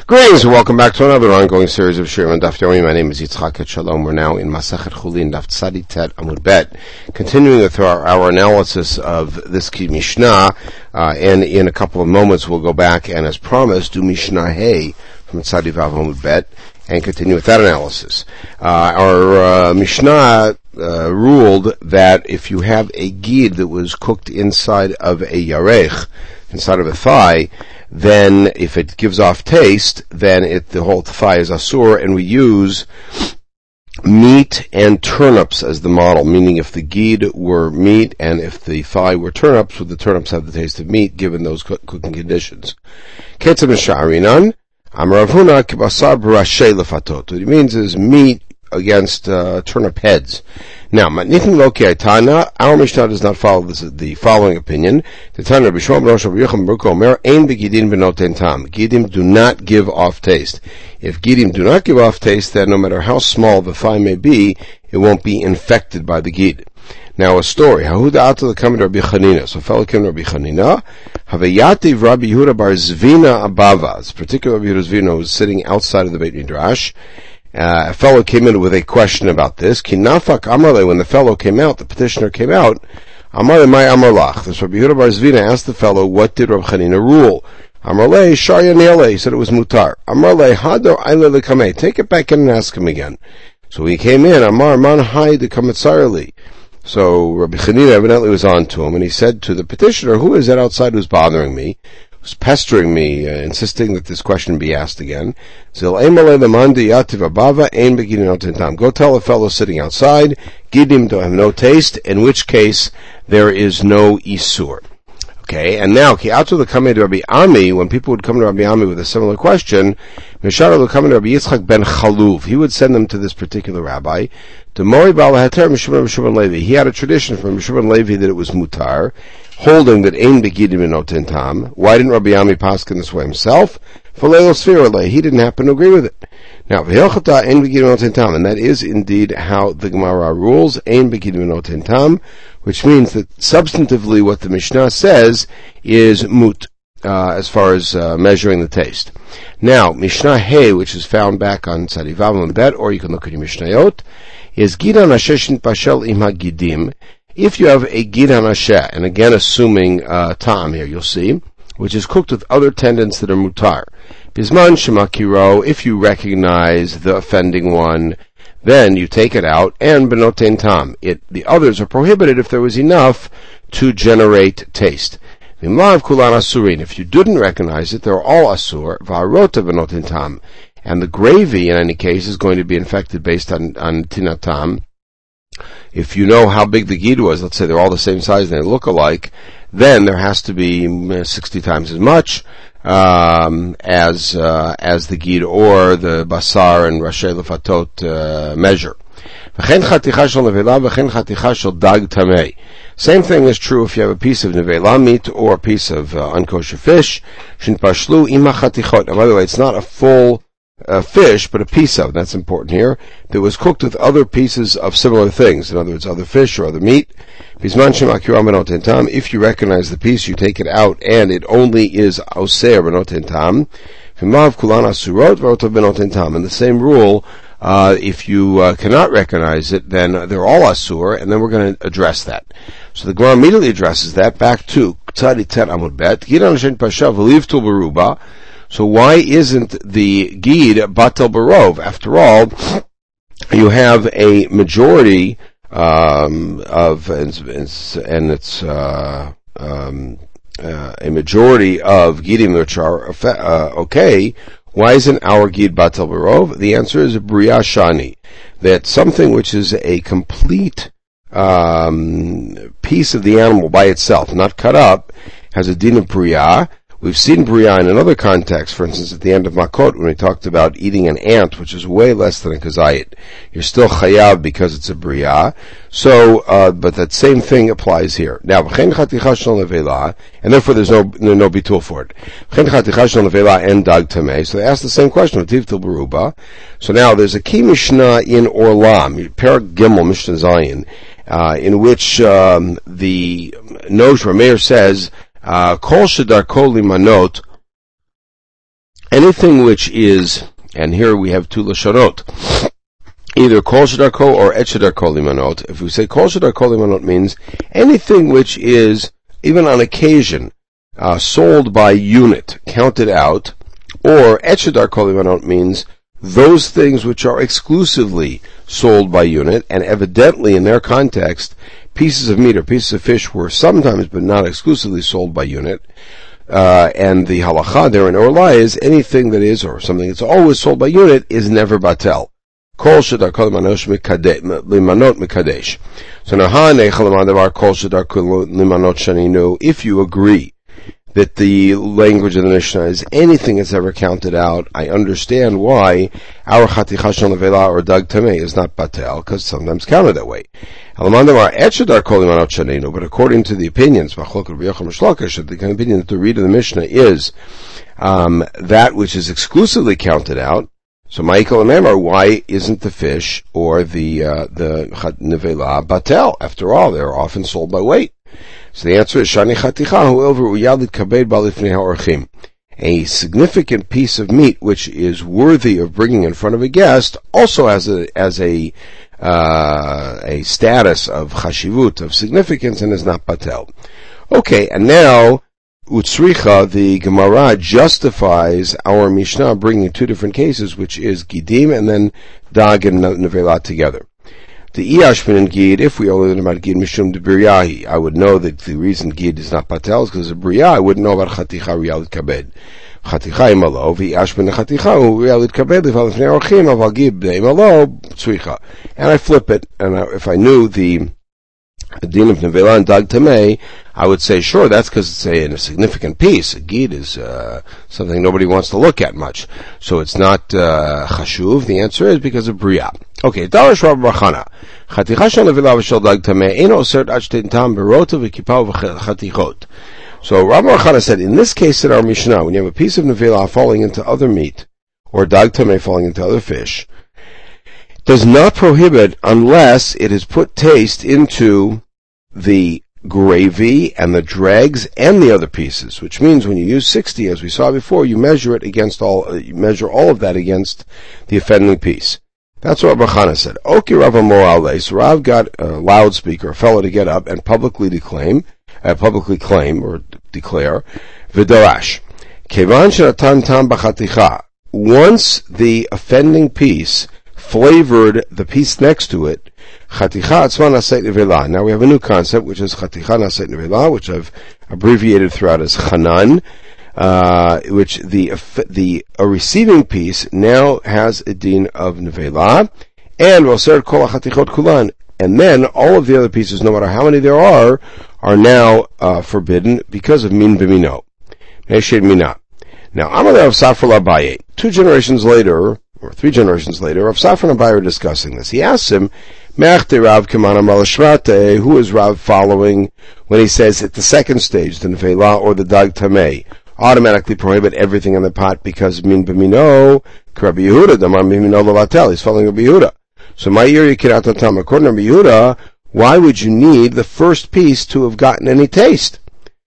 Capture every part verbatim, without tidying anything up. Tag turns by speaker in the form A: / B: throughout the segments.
A: Greetings and welcome back to another ongoing series of Shirim and Daf Yomi. My name is Yitzchak Etshalom. We're now in Masechet Chulin, Daf Tzadi Tet Amud Bet, continuing with our, our analysis of this key Mishnah, uh, and in a couple of moments we'll go back and, as promised, do Mishnah Hey from Tzadi Vav Amud Bet and continue with that analysis. Uh, our uh, Mishnah uh, ruled that if you have a gid that was cooked inside of a yarech, inside of a thigh, then if it gives off taste, then it, the whole thigh is asur, and we use meat and turnips as the model, meaning if the gid were meat and if the thigh were turnips, would the turnips have the taste of meat given those cook- cooking conditions? Ketzim Sha'arinan, Amar Rav Huna kibasar b'rashei lefatot. What it means is meat against uh, turnip heads. Now, Matnitin Loki Aitana, our Mishnah does not follow this, the following opinion. The Tana Rabbi Shmuel ben Rosh Rabbi Yochanan ben Beruka Omer, Ein begidin benoten tam. Gidim do not give off taste. If gidim do not give off taste, then no matter how small the thigh may be, it won't be infected by the gid. Now, a story. Hahuda Ato the coming to Rabbi Chanina. So, a fellow came to Rabbi Chanina. Haveyativ Rabbi Yehuda bar Zvina abava. This particular Rabbi Yehuda Zvina was sitting outside of the Beit Midrash. Uh, a fellow came in with a question about this. Kinafak Amarle, when the fellow came out, the petitioner came out, Amarle my Amarlach. This Rabbi Yehuda bar Zvina asked the fellow, what did Rabbi Chanina rule? Amarle, Sharya Nele, he said it was mutar. Amarle, Hado Aile Lekame, take it back in and ask him again. So he came in, Amar Man Hai de Kamatsarli. So Rabbi Chanina evidently was on to him, and he said to the petitioner, who is that outside who's bothering me? Was pestering me, uh, insisting that this question be asked again. Go tell a fellow sitting outside, gidim don't have no taste, in which case there is no isur. Okay, and now, ki atu the coming to Rabbi Ami, when people would come to Rabbi Ami with a similar question, Meshara will come to Rabbi Yitzchak ben Chaluv. He would send them to this particular rabbi. To Mori Baal HaHeter Mishumar Mishumar Levi. He had a tradition from Mishumar Levi that it was mutar, holding that ein begidim benoten tam. Why didn't Rabbi Ami paskin this way himself? For Leil Sfirale, he didn't happen to agree with it. Now, v'hilchata ein begidim benoten tam, and that is indeed how the Gemara rules, ein begidim benoten tam, which means that substantively what the Mishnah says is mut, uh, as far as uh, measuring the taste. Now, Mishnah Hey, which is found back on Tzadi Vav and Bet, or you can look at your Mishnayot, is Gidan Asheshin Pashel Im HaGidim. If you have a Gidan Asheh, and again assuming uh, Ta'am here, you'll see, which is cooked with other tendons that are mutar. Bisman Shemakiro, if you recognize the offending one, then you take it out, and Benoten Tam. It, the others are prohibited if there was enough to generate taste. Vimlav Kulan Asurin, if you didn't recognize it, they're all Asur, Va'arota Benoten Tam. And the gravy, in any case, is going to be infected based on, on Tinatam. If you know how big the gid was, let's say they're all the same size and they look alike, then there has to be sixty times as much um, as uh, as the gid or the basar and rashei lefatot uh, measure. Same thing is true if you have a piece of nevela meat or a piece of uh, unkosher fish. Now, by the way, it's not a full Uh, fish, but a piece of, that's important here, that was cooked with other pieces of similar things. In other words, other fish or other meat. If you recognize the piece, you take it out, and it only is oser benoten tam. And the same rule, uh, if you uh, cannot recognize it, then they're all asur, and then we're going to address that. So the Gemara immediately addresses that back to Tzadi Tet Amud Bet. So why isn't the gid batel barov? After all, you have a majority um, of, and it's uh, um, uh, a majority of gidim which are uh, okay. Why isn't our gid batel barov? The answer is bria shani, that something which is a complete um, piece of the animal by itself, not cut up, has a din of bria. We've seen bria in another context, for instance, at the end of Makot, when we talked about eating an ant, which is way less than a kazayit. You're still chayav because it's a bria. So, uh, but that same thing applies here. Now, and therefore there's no, no, no bitul for it. And dag tameh. So they ask the same question, so now there's a key Mishnah in Orlam, Perak Gimel, Mishnah Zion, uh, in which, um, the Nosh Rameir says, Kol shedarko limanot anything which is, and here we have two lashonot, either kol shedarko or et shedarko limanot. If we say kol shedarko limanot means anything which is, even on occasion, uh, sold by unit, counted out, or et shedarko limanot means those things which are exclusively sold by unit, and evidently in their context, pieces of meat or pieces of fish were sometimes but not exclusively sold by unit. Uh, and the halacha there in Orla is anything that is, or something that's always sold by unit, is never batel. Kol shedarko limanot mikadesh. So now, kol shedarko limanot shaninu, if you agree that the language of the Mishnah is anything that's ever counted out, I understand why our chaticha shel nevela or dag tameh is not batel, because sometimes counted that way. But according to the opinions, the kind of opinion that the read of the Mishnah is um, that which is exclusively counted out. So Michael and Memar, why isn't the fish or the uh, the nevela batel? After all, they're often sold by weight. So the answer is shani chaticha whoever uyalid kabed balifnei haorchim. A significant piece of meat which is worthy of bringing in front of a guest also has a as a uh, a status of chashivut, of significance, and is not batel. Okay, and now Utsricha, the Gemara justifies our Mishnah bringing two different cases, which is gidim and then dag and nevela together. The Iyashmin and Gid, if we only learn about Gid Mishum de Biryahi, I would know that the reason Gid is not Patel is because of Biryah. I wouldn't know about Chaticha Riyalit Kabed. Chaticha Imalo, Iyashmin and Chaticha Riyalit Kabed, Lival Fnei Orchim, Aval Gid Imalo, Tzricha. And I flip it, and I, if I knew the din of Nevela and Dag Tameh, I would say, sure, that's because it's a, a significant piece. A Gid is uh, something nobody wants to look at much. So it's not uh, Chashuv. The answer is because of Bria. Okay, Darash Rav Barchana. Chaticha shel Nevela v'shel Dag Tameh eino oseret ad shtein tam berota v'kipa v'chatichot. So Rav Barchana said, in this case in our Mishnah, when you have a piece of Nevela falling into other meat, or Dag Tameh falling into other fish, does not prohibit unless it has put taste into the gravy and the dregs and the other pieces, which means when you use sixty, as we saw before, you measure it against all, uh, you measure all of that against the offending piece. That's what Rav Chana said. Oki Rav Amor, so Rav got a loudspeaker, a fellow to get up and publicly declaim, uh, publicly claim or d- declare, V'darash. Kevan shenatan tam b'chaticha. Once the offending piece flavored the piece next to it, Chaticha atzma naseit nevela. Now we have a new concept, which is Chaticha naseit nevela, which I've abbreviated throughout as Chanan, uh, which the the a receiving piece now has a din of nevela, and Vaser kol Chatichot kulan, and then all of the other pieces, no matter how many there are, are now uh, forbidden because of min b'mino, neshed mina. Now Amalei of Safra Abaye, two generations later, or three generations later, Rav Safra and Abaye are discussing this. He asks him, Me'achte Rav Kamana Malashmate, who is Rav following when he says at the second stage, the Nevela or the Dag Tameh, automatically prohibit everything in the pot because min b'mino, Rabbi Yehuda, Damar b'mino levatel, he's following Rabbi Yehuda. So my ear Yikirat Tam, according to Rabbi Yehuda, why would you need the first piece to have gotten any taste?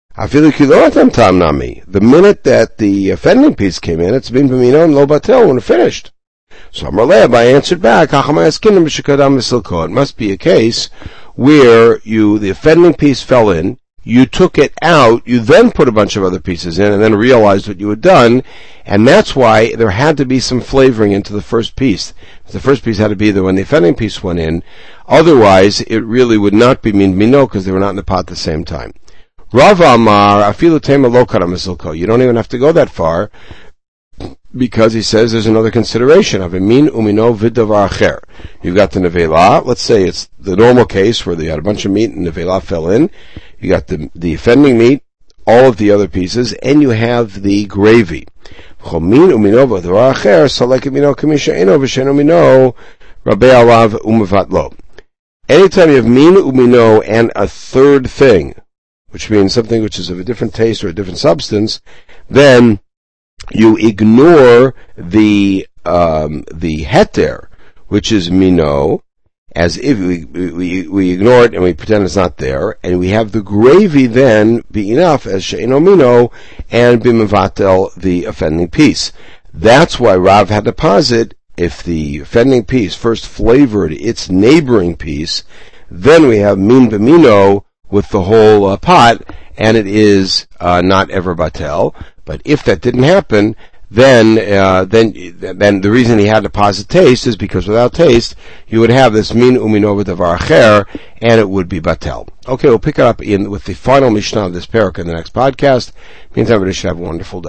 A: The minute that the offending piece came in, it's min b'mino and lo batel when it finished. So Amalei answered back, it must be a case where you, the offending piece fell in, you took it out, you then put a bunch of other pieces in, and then realized what you had done, and that's why there had to be some flavoring into the first piece. The first piece had to be there when the offending piece went in, otherwise it really would not be min b'mino because they were not in the pot at the same time. Rav Amar, afilu tema lo kara misilko. You don't even have to go that far, because he says there's another consideration of min umino vidavar acher. You've got the nevela. Let's say it's the normal case where they had a bunch of meat and nevela fell in. You got the the offending meat, all of the other pieces, and you have the gravy. Min umino vidavar acher salek mino kamisha eno v'sheno mino rabbe alav umevatlo. Anytime you have min umino and a third thing, which means something which is of a different taste or a different substance, then you ignore the um, the heter, which is mino, as if we, we we ignore it and we pretend it's not there, and we have the gravy then be enough as she'eno mino and bimevatel the offending piece. That's why Rav had to posit, if the offending piece first flavored its neighboring piece, then we have min b'mino with the whole uh, pot, and it is uh, not ever batel. But if that didn't happen, then uh, then then the reason he had to posit taste is because without taste, you would have this min umino b'davar acher, and it would be batel. Okay, we'll pick it up in with the final Mishnah of this parak in the next podcast. Meantime, everybody should have a wonderful day.